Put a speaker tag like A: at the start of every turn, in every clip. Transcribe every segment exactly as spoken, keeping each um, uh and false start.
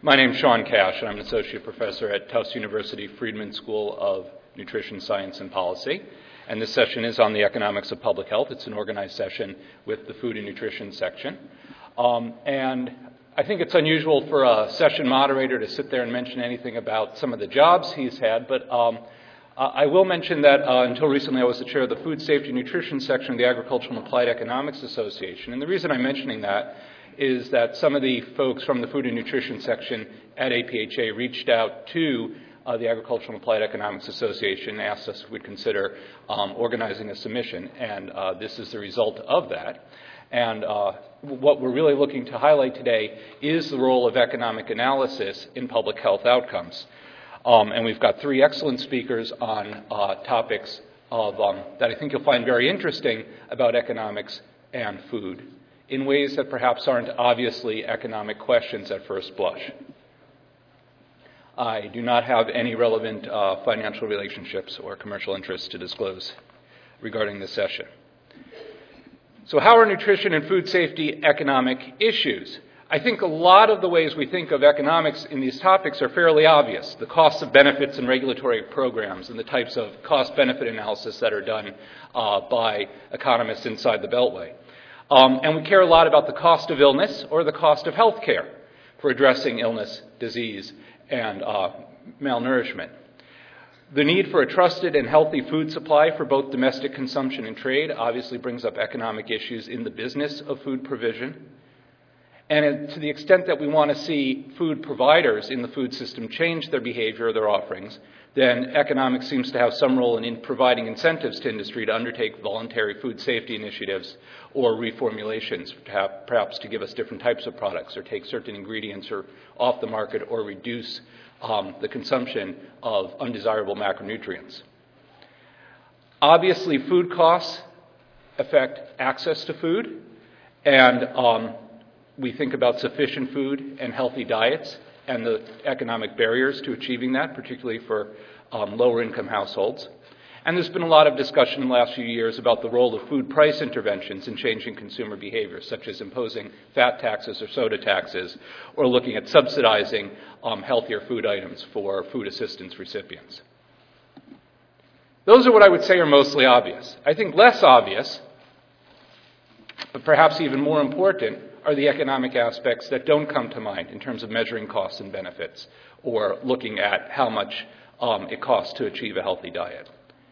A: My name is Sean Cash, and I'm an associate professor at Tufts University Friedman School of Nutrition Science and Policy. And this session is on the economics of public health. It's an organized session with the food and nutrition section. Um, and I think it's unusual for a session moderator to sit there and mention anything about some of the jobs he's had, but um, I will mention that uh, until recently I was the chair of the Food Safety and Nutrition section of the Agricultural and Applied Economics Association. And the reason I'm mentioning that is that some of the folks from the Food and Nutrition section at A P H A reached out to uh, the Agricultural and Applied Economics Association and asked us if we'd consider um, organizing a submission, and uh, this is the result of that. And uh, what we're really looking to highlight today is the role of economic analysis in public health outcomes. Um, and we've got three excellent speakers on uh, topics of, um, that I think you'll find very interesting about economics and food, in ways that perhaps aren't obviously economic questions at first blush. I do not have any relevant uh, financial relationships or commercial interests to disclose regarding this session. So how are nutrition and food safety economic issues? I think a lot of the ways we think of economics in these topics are fairly obvious. The costs of benefits and regulatory programs and the types of cost-benefit analysis that are done uh, by economists inside the Beltway. Um, and we care a lot about the cost of illness or the cost of health care for addressing illness, disease, and uh, malnourishment. The need for a trusted and healthy food supply for both domestic consumption and trade obviously brings up economic issues in the business of food provision. And to the extent that we want to see food providers in the food system change their behavior or their offerings, then economics seems to have some role in, in providing incentives to industry to undertake voluntary food safety initiatives or reformulations, perhaps to give us different types of products or take certain ingredients or off the market or reduce um, the consumption of undesirable macronutrients. Obviously, food costs affect access to food, and um, we think about sufficient food and healthy diets and the economic barriers to achieving that, particularly for um, lower-income households. And there's been a lot of discussion in the last few years about the role of food price interventions in changing consumer behavior, such as imposing fat taxes or soda taxes, or looking at subsidizing um, healthier food items for food assistance recipients. Those are what I would say are mostly obvious. I think less obvious, but perhaps even more important, are the economic aspects that don't come to mind in terms of measuring costs and benefits or looking at how much um, it costs to achieve a healthy diet.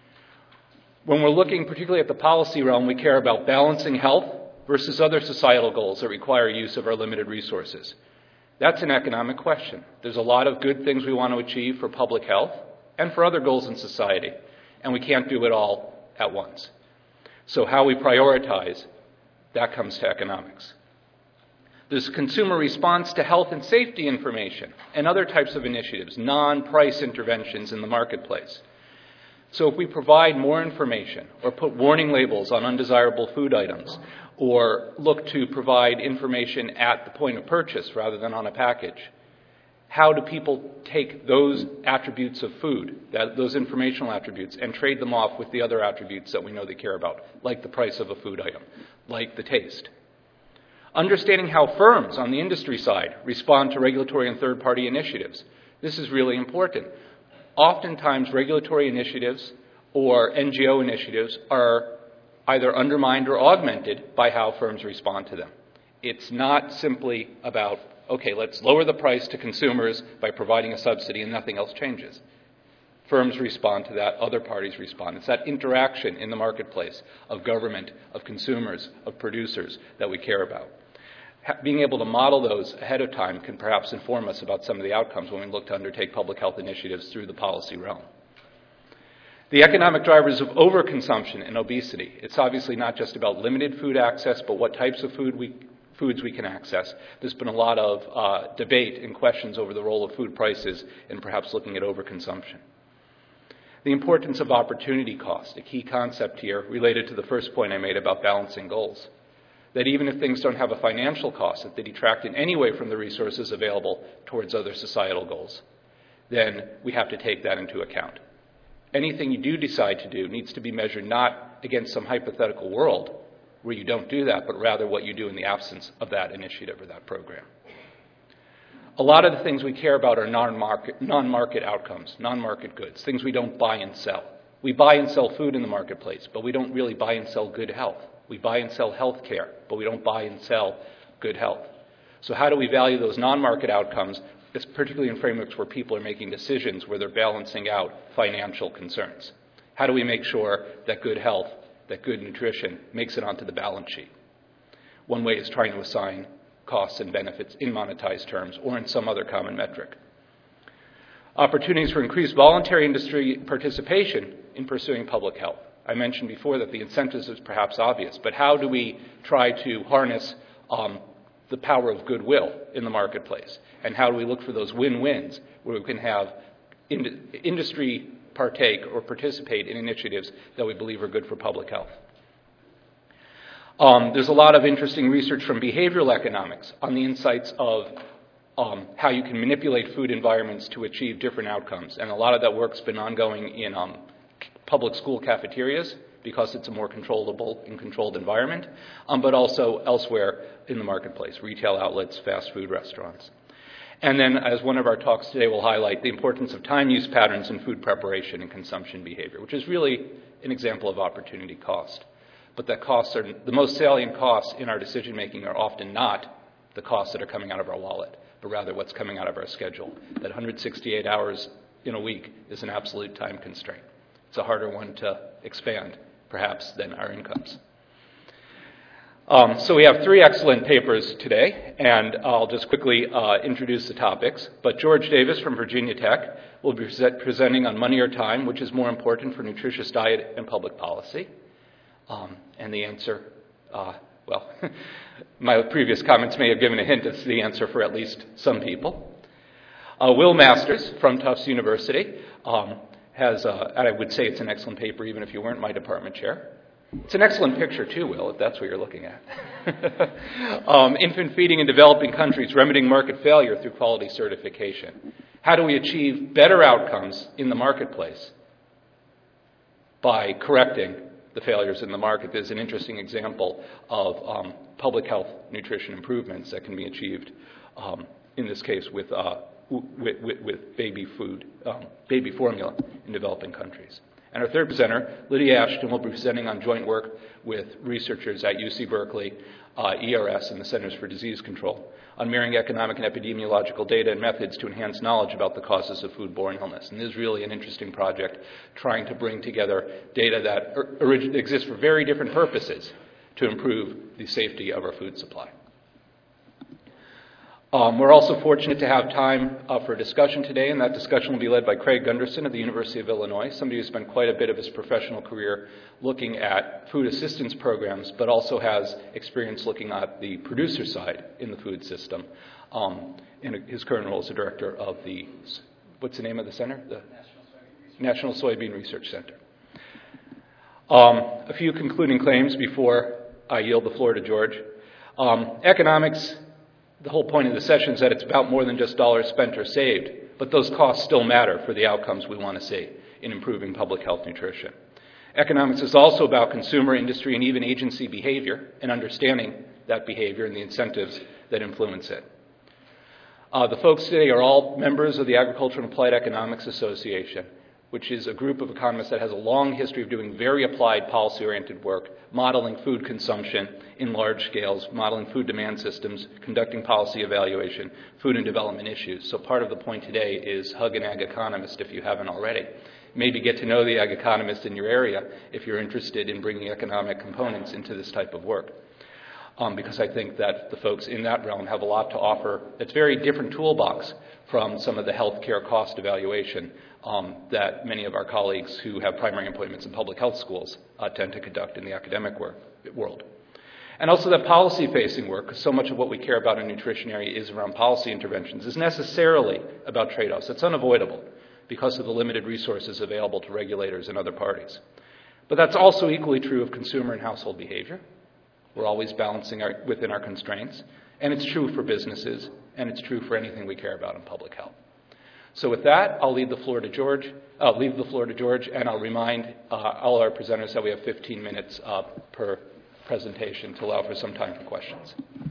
A: When we're looking particularly at the policy realm, we care about balancing health versus other societal goals that require use of our limited resources. That's an economic question. There's a lot of good things we want to achieve for public health and for other goals in society, and we can't do it all at once. So how we prioritize, that comes to economics. There's consumer response to health and safety information and other types of initiatives, non-price interventions in the marketplace. So if we provide more information or put warning labels on undesirable food items or look to provide information at the point of purchase rather than on a package, how do people take those attributes of food, that, those informational attributes, and trade them off with the other attributes that we know they care about, like the price of a food item, like the taste? Understanding how firms on the industry side respond to regulatory and third-party initiatives. This is really important. Oftentimes, regulatory initiatives or N G O initiatives are either undermined or augmented by how firms respond to them. It's not simply about, okay, let's lower the price to consumers by providing a subsidy and nothing else changes. Firms respond to that, other parties respond. It's that interaction in the marketplace of government, of consumers, of producers that we care about. Being able to model those ahead of time can perhaps inform us about some of the outcomes when we look to undertake public health initiatives through the policy realm. The economic drivers of overconsumption and obesity. It's obviously not just about limited food access, but what types of food we, foods we can access. There's been a lot of uh, debate and questions over the role of food prices in perhaps looking at overconsumption. The importance of opportunity cost, a key concept here related to the first point I made about balancing goals. That even if things don't have a financial cost, that they detract in any way from the resources available towards other societal goals, then we have to take that into account. Anything you do decide to do needs to be measured not against some hypothetical world where you don't do that, but rather what you do in the absence of that initiative or that program. a lot of the things we care about are non-market, non-market outcomes, non-market goods, things we don't buy and sell. We buy and sell food in the marketplace, but we don't really buy and sell good health. We buy and sell health care, but we don't buy and sell good health. So how do we value those non-market outcomes, particularly in frameworks where people are making decisions where they're balancing out financial concerns? How do we make sure that good health, that good nutrition makes it onto the balance sheet? One way is trying to assign costs and benefits in monetized terms or in some other common metric. Opportunities for increased voluntary industry participation in pursuing public health. I mentioned before that the incentives is perhaps obvious, but how do we try to harness um, the power of goodwill in the marketplace? And how do we look for those win-wins where we can have ind- industry partake or participate in initiatives that we believe are good for public health? Um, there's a lot of interesting research from behavioral economics on the insights of um, how you can manipulate food environments to achieve different outcomes. And a lot of that work's been ongoing in um, public school cafeterias because it's a more controllable and controlled environment, um, but also elsewhere in the marketplace, retail outlets, fast food restaurants. And then, as one of our talks today will highlight, the importance of time use patterns in food preparation and consumption behavior, which is really an example of opportunity cost. But that costs are, the most salient costs in our decision making are often not the costs that are coming out of our wallet, but rather what's coming out of our schedule. That one hundred sixty-eight hours in a week is an absolute time constraint. It's a harder one to expand, perhaps, than our incomes. Um, so we have three excellent papers today, and I'll just quickly uh, introduce the topics. But George Davis from Virginia Tech will be present, presenting on money or time, which is more important for nutritious diet and public policy. Um, and the answer, uh, well, my previous comments may have given a hint as to the answer for at least some people. Uh, Will Masters from Tufts University um, has, uh, and I would say it's an excellent paper even if you weren't my department chair. It's an excellent picture too, Will, if that's what you're looking at. um, infant feeding in developing countries, remedying market failure through quality certification. How do we achieve better outcomes in the marketplace by correcting the failures in the market? There's an interesting example of um, public health nutrition improvements that can be achieved, um, in this case, with, uh, with, with, with baby food, um, baby formula in developing countries. And our third presenter, Lydia Ashton, will be presenting on joint work with researchers at U C Berkeley, uh, E R S, and the Centers for Disease Control on mirroring economic and epidemiological data and methods to enhance knowledge about the causes of foodborne illness. And this is really an interesting project, trying to bring together data that orig- exists for very different purposes to improve the safety of our food supply. Um, we're also fortunate to have time uh, for a discussion today, and that discussion will be led by Craig Gunderson of the University of Illinois, somebody who spent quite a bit of his professional career looking at food assistance programs, but also has experience looking at the producer side in the food system. Um, in his current role as the director of the, what's the name of the center? The National Soybean Research Center. Um, a few concluding claims before I yield the floor to George. Um, economics. The whole point of the session is that it's about more than just dollars spent or saved, but those costs still matter for the outcomes we want to see in improving public health nutrition. Economics is also about consumer, industry, and even agency behavior and understanding that behavior and the incentives that influence it. Uh, the folks today are all members of the Agricultural and Applied Economics Association, which is a group of economists that has a long history of doing very applied policy-oriented work, modeling food consumption in large scales, modeling food demand systems, conducting policy evaluation, food and development issues. So part of the point today is hug an ag economist if you haven't already. Maybe get to know the ag economist in your area if you're interested in bringing economic components into this type of work. Um, because I think that the folks in that realm have a lot to offer. It's a very different toolbox from some of the healthcare cost evaluation um, that many of our colleagues who have primary appointments in public health schools uh, tend to conduct in the academic work, world. And also that policy-facing work, because so much of what we care about in nutrition area is around policy interventions, is necessarily about trade-offs. It's unavoidable because of the limited resources available to regulators and other parties. But that's also equally true of consumer and household behavior. We're always balancing our, within our constraints. And it's true for businesses, and it's true for anything we care about in public health. So with that, I'll leave the floor to George, I'll leave the floor to George, and I'll remind uh, all our presenters that we have fifteen minutes uh, per presentation to allow for some time for questions.